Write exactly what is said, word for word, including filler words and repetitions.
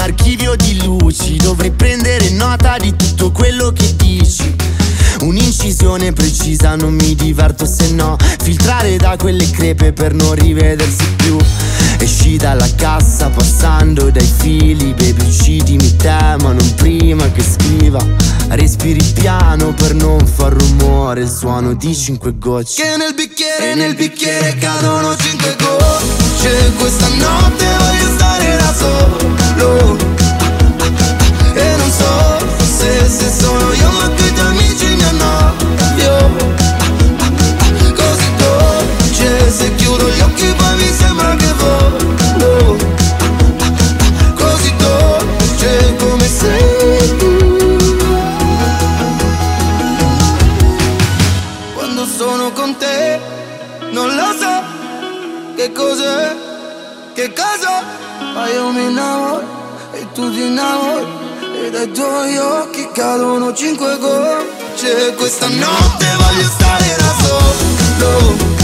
archivio di luci, dovrei prendere nota di tutto quello che dici. Un'incisione precisa, non mi diverto se no. Filtrare da quelle crepe per non rivedersi più. Esci dalla cassa passando dai fili. Baby uccidimi te ma non prima che scriva. Respiri piano per non far rumore. Il suono di cinque gocce che nel bicchiere, nel bicchiere cadono cinque gocce. Questa notte voglio stare da solo. E non so se, se sono io ma che i tuoi amici mi annoio. Così dolce, se chiudo gli occhi poi mi sembra che volo. Così dolce come sei tu. Quando sono con te non lo so che cos'è, che cosa, ma io mi innamoro e tu ti innamori. E dai tuoi occhi cadono cinque gocce. Questa notte voglio stare da solo.